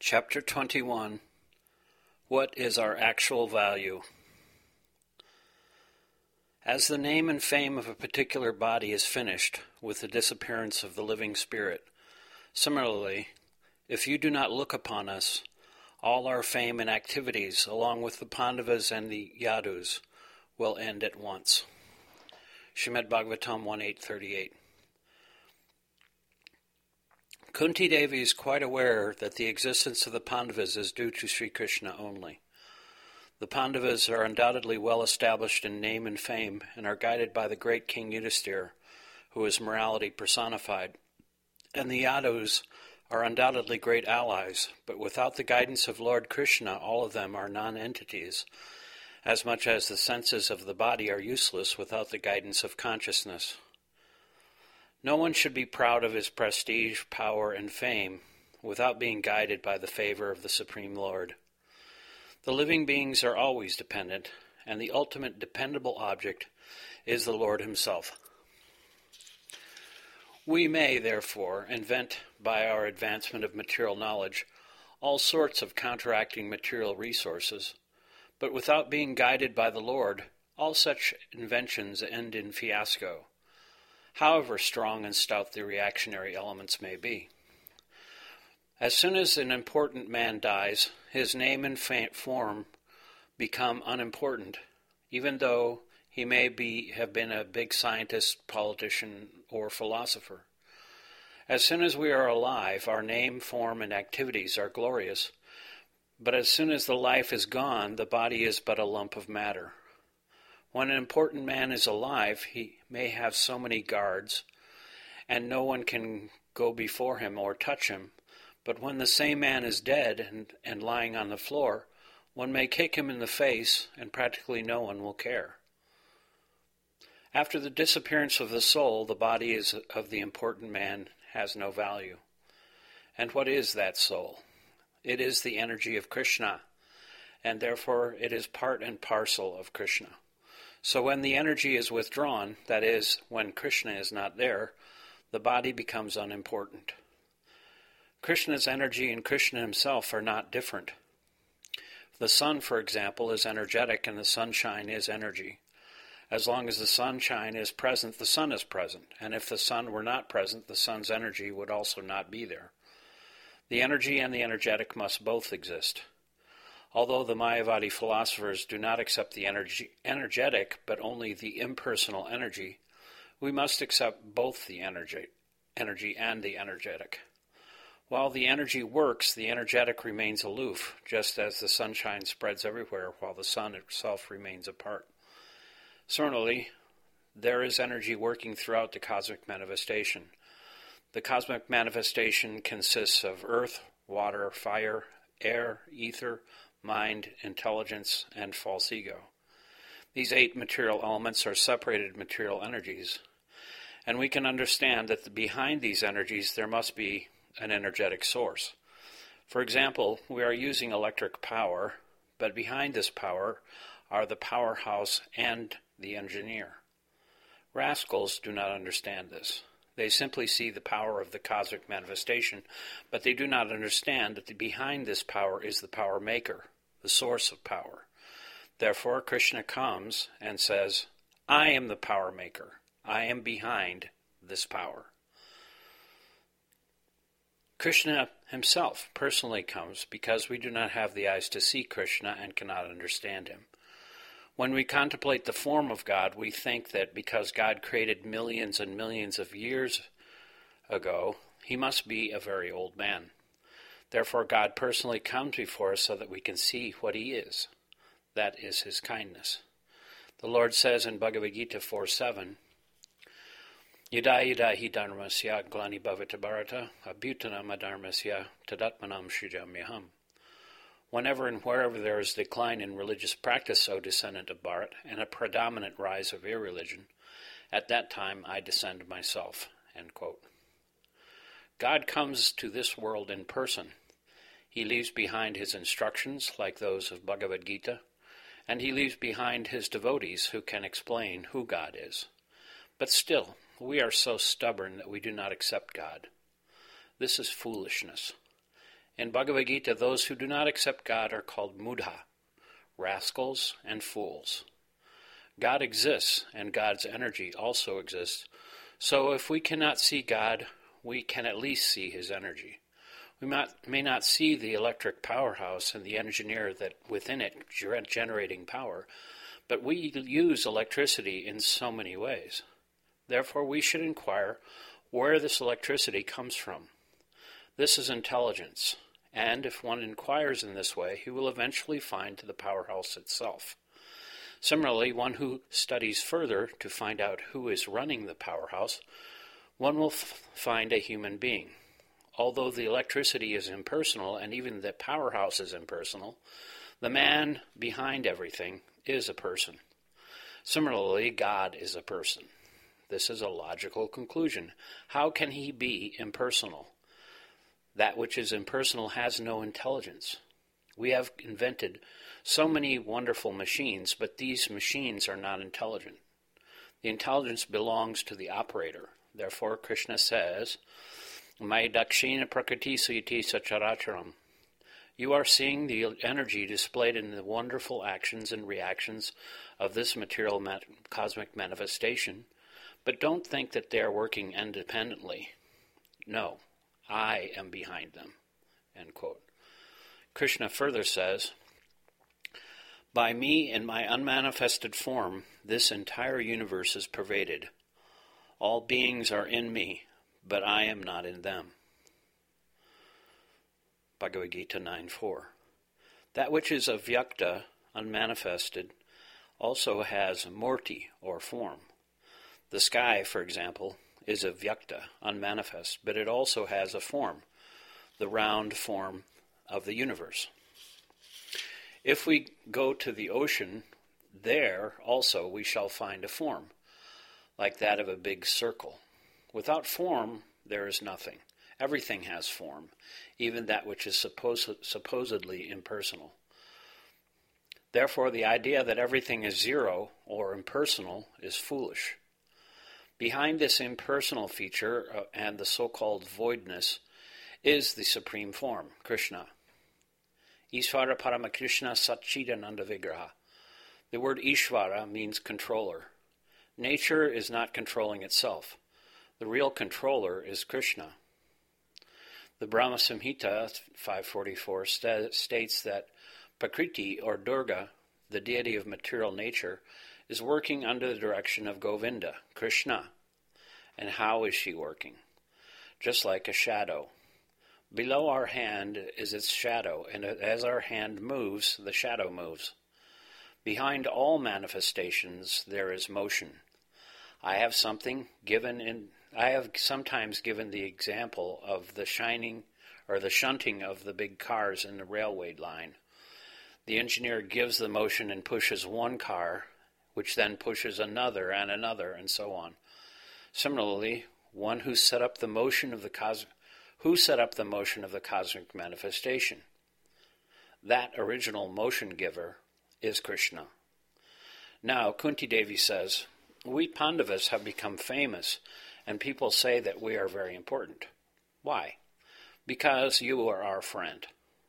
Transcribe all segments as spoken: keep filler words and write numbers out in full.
Chapter twenty-one. What is our actual value? As the name and fame of a particular body is finished with the disappearance of the living spirit, similarly, if you do not look upon us, all our fame and activities, along with the Pandavas and the Yadus, will end at once. Srimad Bhagavatam one eight thirty-eight. Kunti Devi is quite aware that the existence of the Pandavas is due to Sri Krishna only. The Pandavas are undoubtedly well established in name and fame and are guided by the great King Yudhisthira, who is morality personified. And the Yadus are undoubtedly great allies, but without the guidance of Lord Krishna, all of them are non-entities, as much as the senses of the body are useless without the guidance of consciousness. No one should be proud of his prestige, power, and fame without being guided by the favor of the Supreme Lord. The living beings are always dependent, and the ultimate dependable object is the Lord himself. We may, therefore, invent by our advancement of material knowledge all sorts of counteracting material resources, but without being guided by the Lord, all such inventions end in fiasco, however strong and stout the reactionary elements may be. As soon as an important man dies, his name and fa- form become unimportant, even though he may be have been a big scientist, politician, or philosopher. As soon as we are alive, our name, form, and activities are glorious, but as soon as the life is gone, the body is but a lump of matter. When an important man is alive, he may have so many guards, and no one can go before him or touch him. But when the same man is dead and, and lying on the floor, one may kick him in the face, and practically no one will care. After the disappearance of the soul, the body is, of the important man has no value. And what is that soul? It is the energy of Krishna, and therefore it is part and parcel of Krishna. So when the energy is withdrawn, that is, when Krishna is not there, the body becomes unimportant. Krishna's energy and Krishna himself are not different. The sun, for example, is energetic and the sunshine is energy. As long as the sunshine is present, the sun is present, and if the sun were not present, the sun's energy would also not be there. The energy and the energetic must both exist. Although the Mayavadi philosophers do not accept the energy, energetic, but only the impersonal energy, we must accept both the energy, energy and the energetic. While the energy works, the energetic remains aloof, just as the sunshine spreads everywhere while the sun itself remains apart. Similarly, there is energy working throughout the cosmic manifestation. The cosmic manifestation consists of earth, water, fire, air, ether, mind, intelligence, and false ego. These eight material elements are separated material energies, and we can understand that behind these energies there must be an energetic source. For example, we are using electric power, but behind this power are the powerhouse and the engineer. Rascals do not understand this. They simply see the power of the cosmic manifestation, but they do not understand that the behind this power is the power maker, the source of power. Therefore, Krishna comes and says, I am the power maker. I am behind this power. Krishna himself personally comes because we do not have the eyes to see Krishna and cannot understand him. When we contemplate the form of God, we think that because God created millions and millions of years ago, he must be a very old man. Therefore, God personally comes before us so that we can see what he is. That is his kindness. The Lord says in Bhagavad Gita four seven, Yada yada hi dharmasya glani bhavata bharata abhutanam adharmasya tadatmanam srijamyaham. Whenever and wherever there is decline in religious practice, O descendant of Bharat, and a predominant rise of irreligion, at that time I descend myself. End quote. God comes to this world in person. He leaves behind his instructions, like those of Bhagavad Gita, and he leaves behind his devotees who can explain who God is. But still, we are so stubborn that we do not accept God. This is foolishness. In Bhagavad Gita, those who do not accept God are called mudha, rascals and fools. God exists, and God's energy also exists. So if we cannot see God, we can at least see his energy. We might, may not see the electric powerhouse and the engineer that within it generating power, but we use electricity in so many ways. Therefore, we should inquire where this electricity comes from. This is intelligence, and if one inquires in this way, he will eventually find the powerhouse itself. Similarly, one who studies further to find out who is running the powerhouse, one will f- find a human being. Although the electricity is impersonal and even the powerhouse is impersonal, the man behind everything is a person. Similarly, God is a person. This is a logical conclusion. How can he be impersonal? That which is impersonal has no intelligence. We have invented so many wonderful machines, but these machines are not intelligent. The intelligence belongs to the operator. Therefore, Krishna says, Mai dakshina prakriti suyati sacharacharam. You are seeing the energy displayed in the wonderful actions and reactions of this material mat- cosmic manifestation, but don't think that they are working independently. No, I am behind them. End quote. Krishna further says, By me in my unmanifested form, this entire universe is pervaded. All beings are in me, but I am not in them. Bhagavad Gita nine four. That which is avyakta, unmanifested, also has murti, or form. The sky, for example, is avyakta, unmanifest, but it also has a form, the round form of the universe. If we go to the ocean, there also we shall find a form, like that of a big circle. Without form, there is nothing. Everything has form, even that which is supposed, supposedly impersonal. Therefore, the idea that everything is zero or impersonal is foolish. Behind this impersonal feature uh, and the so-called voidness is the supreme form, Krishna. Ishvara Paramakrishna Satchidananda Vigraha. The word Ishvara means controller. Nature is not controlling itself. The real controller is Krishna. The Brahma Samhita five forty-four st- states that Prakriti, or Durga, the deity of material nature, is working under the direction of Govinda, Krishna. And how is she working? Just like a shadow. Below our hand is its shadow, and as our hand moves, the shadow moves. Behind all manifestations there is motion. I have something given in I have sometimes given the example of the shining or the shunting of the big cars in the railway line. The engineer gives the motion and pushes one car, which then pushes another and another, and so on. Similarly, one who set up the motion of the cos- who set up the motion of the cosmic manifestation. That original motion giver is Krishna. Now, Kunti Devi says, we Pandavas have become famous, and people say that we are very important. Why? Because you are our friend.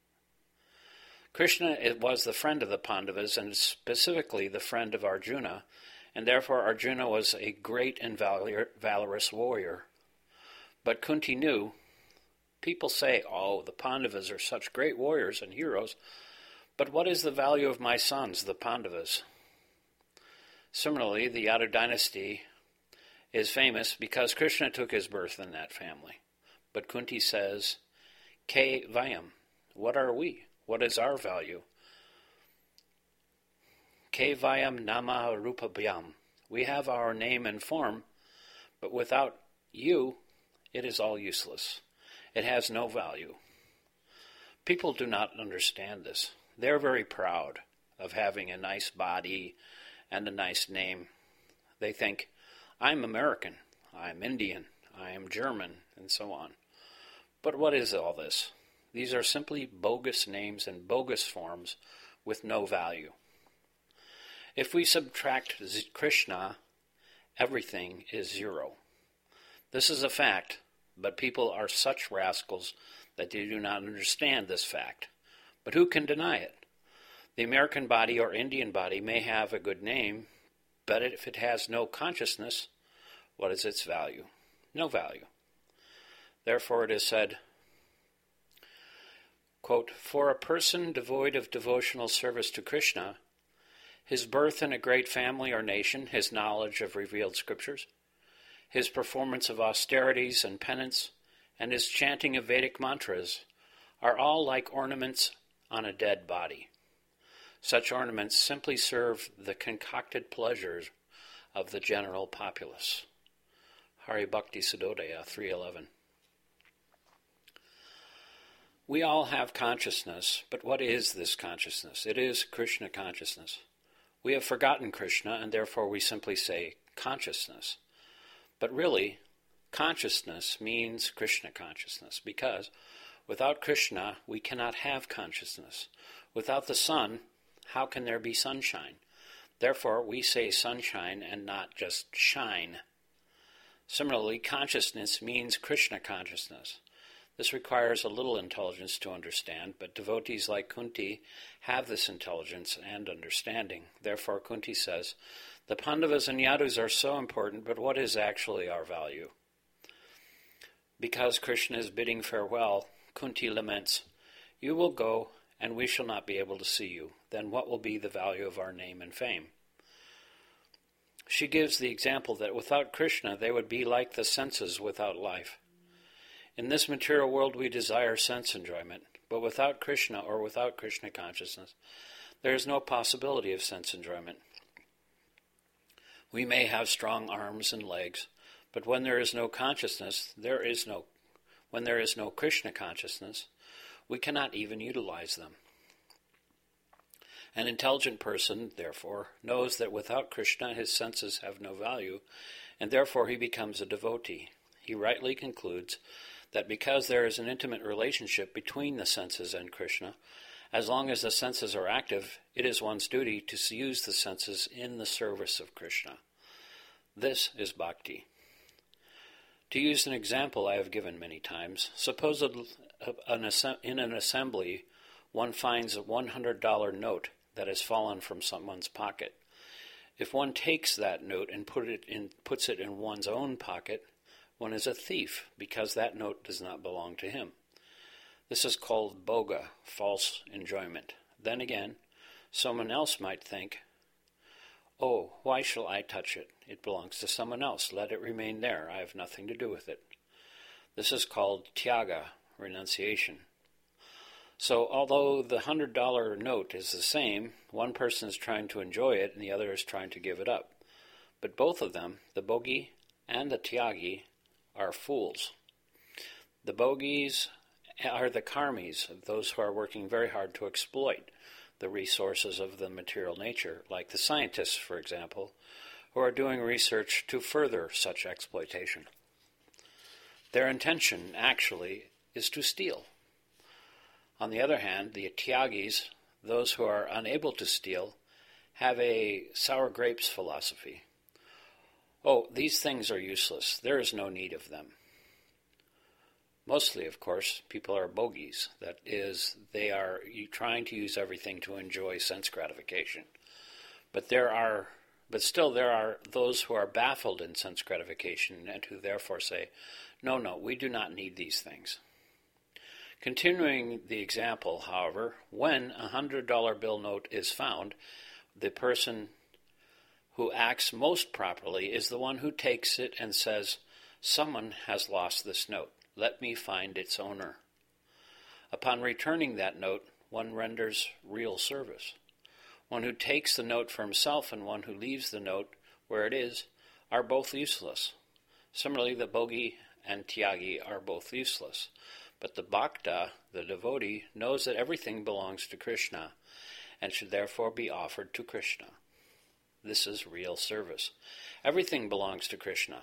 Krishna was the friend of the Pandavas, and specifically the friend of Arjuna, and therefore Arjuna was a great and valor- valorous warrior. But Kunti knew, people say, oh, the Pandavas are such great warriors and heroes, but what is the value of my sons, the Pandavas? Similarly, the Yadu dynasty is famous because Krishna took his birth in that family. But Kunti says, Ke Vayam, what are we? What is our value? Ke Vayam Nama Rupabhyam. We have our name and form, but without you, it is all useless. It has no value. People do not understand this. They're very proud of having a nice body and a nice name. They think, I'm American, I'm Indian, I am German, and so on. But what is all this? These are simply bogus names and bogus forms with no value. If we subtract Krishna, everything is zero. This is a fact, but people are such rascals that they do not understand this fact. But who can deny it? The American body or Indian body may have a good name, but if it has no consciousness, what is its value? No value. Therefore it is said, quote, "For a person devoid of devotional service to Krishna, his birth in a great family or nation, his knowledge of revealed scriptures, his performance of austerities and penance, and his chanting of Vedic mantras are all like ornaments on a dead body. Such ornaments simply serve the concocted pleasures of the general populace." Hari Bhakti Siddhodaya three eleven. We all have consciousness, but what is this consciousness? It is Krishna consciousness. We have forgotten Krishna, and therefore we simply say consciousness. But really, consciousness means Krishna consciousness, because without Krishna, we cannot have consciousness. Without the sun, how can there be sunshine? Therefore, we say sunshine and not just shine. Similarly, consciousness means Krishna consciousness. This requires a little intelligence to understand, but devotees like Kunti have this intelligence and understanding. Therefore, Kunti says, "The Pandavas and Yadus are so important, but what is actually our value?" Because Krishna is bidding farewell, Kunti laments, "You will go, and we shall not be able to see you. Then what will be the value of our name and fame?" She gives the example that without Krishna, they would be like the senses without life. In this material world, we desire sense enjoyment, but without Krishna or without Krishna consciousness, there is no possibility of sense enjoyment. We may have strong arms and legs, but when there is no consciousness, there is no, when there is no Krishna consciousness, we cannot even utilize them. An intelligent person, therefore, knows that without Krishna his senses have no value, and therefore he becomes a devotee. He rightly concludes that because there is an intimate relationship between the senses and Krishna, as long as the senses are active, it is one's duty to use the senses in the service of Krishna. This is bhakti. To use an example I have given many times, suppose in an assembly one finds a one hundred dollar note that has fallen from someone's pocket. If one takes that note and put it in, puts it in one's own pocket, one is a thief, because that note does not belong to him. This is called bhoga, false enjoyment. Then again, someone else might think, "Oh, why shall I touch it? It belongs to someone else. Let it remain there. I have nothing to do with it." This is called tyaga, renunciation. So although the one hundred dollar note is the same, one person is trying to enjoy it and the other is trying to give it up. But both of them, the bhogi and the tyagi, are fools. The bhogis are the karmis, those who are working very hard to exploit the resources of the material nature, like the scientists, for example, who are doing research to further such exploitation. Their intention, actually, is to steal. On the other hand, the tyagis, those who are unable to steal, have a sour grapes philosophy. Oh, these things are useless. There is no need of them. Mostly, of course, people are bhogis. That is, they are trying to use everything to enjoy sense gratification. But there are, but still there are those who are baffled in sense gratification and who therefore say, no, no, we do not need these things. Continuing the example, however, when a one hundred dollar bill note is found, the person who acts most properly is the one who takes it and says, "Someone has lost this note. Let me find its owner." Upon returning that note, one renders real service. One who takes the note for himself and one who leaves the note where it is are both useless. Similarly, the bhogi and tyagi are both useless. But the bhakta, the devotee, knows that everything belongs to Krishna and should therefore be offered to Krishna. This is real service. Everything belongs to Krishna.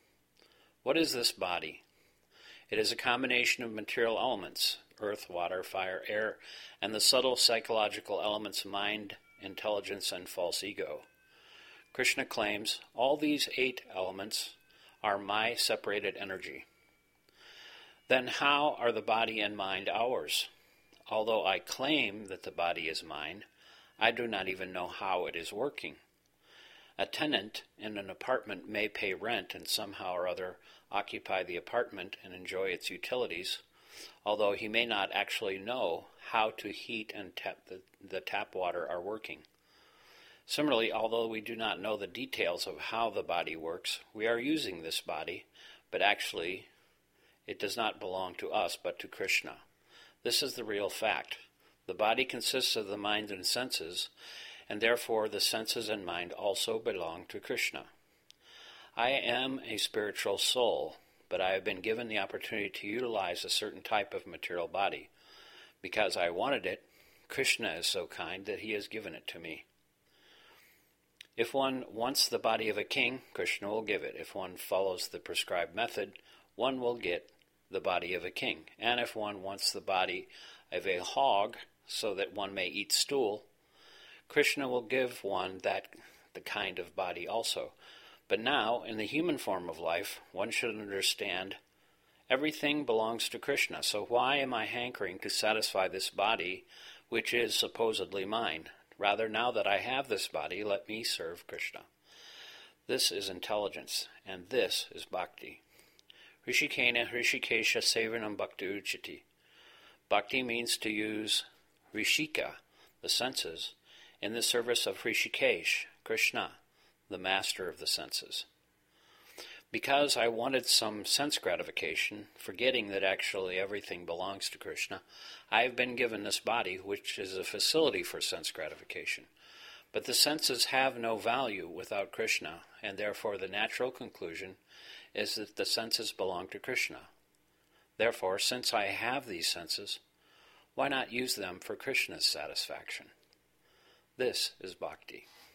What is this body? It is a combination of material elements, earth, water, fire, air, and the subtle psychological elements mind, intelligence, and false ego. Krishna claims all these eight elements are my separated energy. Then how are the body and mind ours? Although I claim that the body is mine, I do not even know how it is working. A tenant in an apartment may pay rent and somehow or other occupy the apartment and enjoy its utilities, although he may not actually know how to heat and tap the, the tap water are working. Similarly, although we do not know the details of how the body works, we are using this body, but actually it does not belong to us but to Krishna. This is the real fact. The body consists of the mind and senses, and therefore the senses and mind also belong to Krishna. I am a spiritual soul, but I have been given the opportunity to utilize a certain type of material body. Because I wanted it, Krishna is so kind that he has given it to me. If one wants the body of a king, Krishna will give it. If one follows the prescribed method, one will get the body of a king. And if one wants the body of a hog so that one may eat stool, Krishna will give one that the kind of body also. But now, in the human form of life, one should understand everything belongs to Krishna. So why am I hankering to satisfy this body, which is supposedly mine? Rather, now that I have this body, let me serve Krishna. This is intelligence, and this is bhakti. Rishikena Rishikesha Sevanam Bhakti Uchiti. Bhakti means to use Rishika, the senses, in the service of Rishikesh, Krishna, the master of the senses. Because I wanted some sense gratification, forgetting that actually everything belongs to Krishna, I have been given this body, which is a facility for sense gratification. But the senses have no value without Krishna, and therefore the natural conclusion is that the senses belong to Krishna. Therefore, since I have these senses, why not use them for Krishna's satisfaction? This is bhakti.